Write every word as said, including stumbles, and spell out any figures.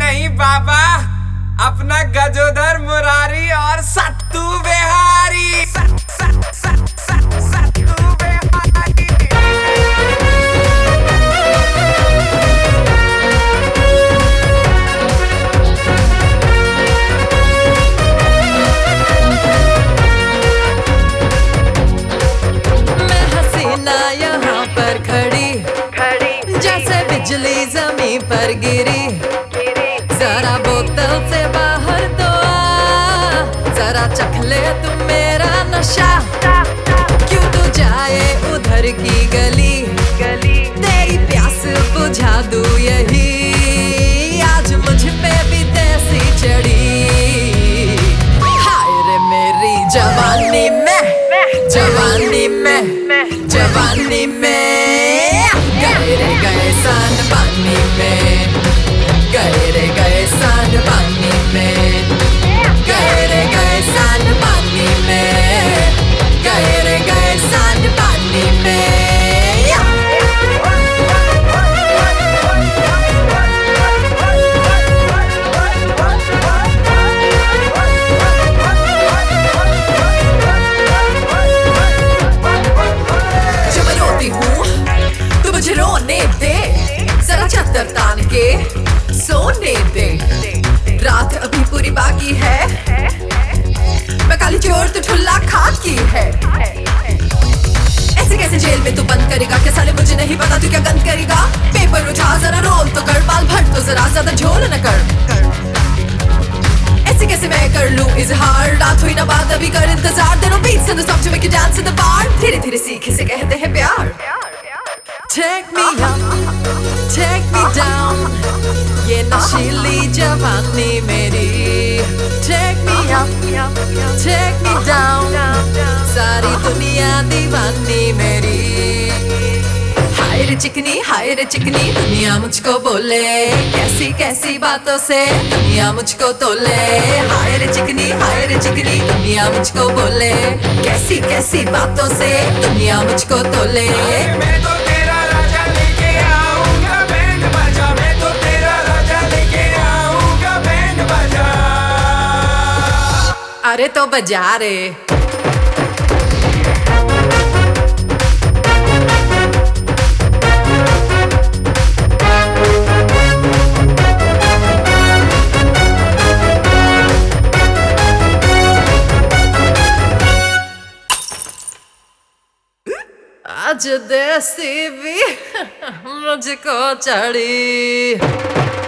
नहीं बाबा, अपना गजोधर मुरारी और सत्तू बिहारी। सत, सत, सत, सत, सत्तू बिहारी। मैं हसीना यहाँ पर खड़ी खड़ी जैसे बिजली जमीन पर गिरी। जरा बोतल से बाहर तो आ, जरा चख ले तू मेरा नशा। क्यों तू जाए उधर की गली गली, तेरी प्यास बुझा दूं यही। आज मुझ पे भी देसी चढ़ी। हाय रे मेरी जवानी में, जवानी में, जवानी में गए रे गए सांड पानी में, गए रे गए सांड पानी में, गए रे गए सांड पानी में, गए रे गए सांड पानी में। जब मैं रोती हूँ तो मुझे रोने दे, जरा चादर तान के सोने दे। रात अभी पूरी बाकी है, मैं काली चोर तो ठुल्ला खाकी है। ऐसे कैसे जेल में तू बंद करेगा, क्या साले मुझे नहीं पता तू क्या गंद करेगा। पेपर उठा जरा रोल तो कर, बाल भर तो जरा ज्यादा झोल न कर। ऐसे कैसे मैं कर लूं इजहार, रात हुई ना बात अभी कर इंतजार। दोनों beats in the song to make you dance in the bar, धीरे धीरे सीखे से कहते हैं प्यार। Take me up, take me down, ये नशीली जवानी मेरी। Take me up, take me down, सारी दुनिया दीवानी मेरी। हाय रे चिकनी, हाय रे चिकनी, दुनिया मुझको बोले कैसी कैसी बातों से दुनिया मुझको तोले। हाय रे चिकनी, हाय रे चिकनी, दुनिया मुझको बोले कैसी कैसी बातों से दुनिया मुझको तोले। मैं तो तेरा राजा लेके आऊंगा बैंड बाजा, मैं तो तेरा राजा लेके आऊंगा बैंड बाजा। अरे तो बजा रे। आज देसी भी मुझको चढ़ी।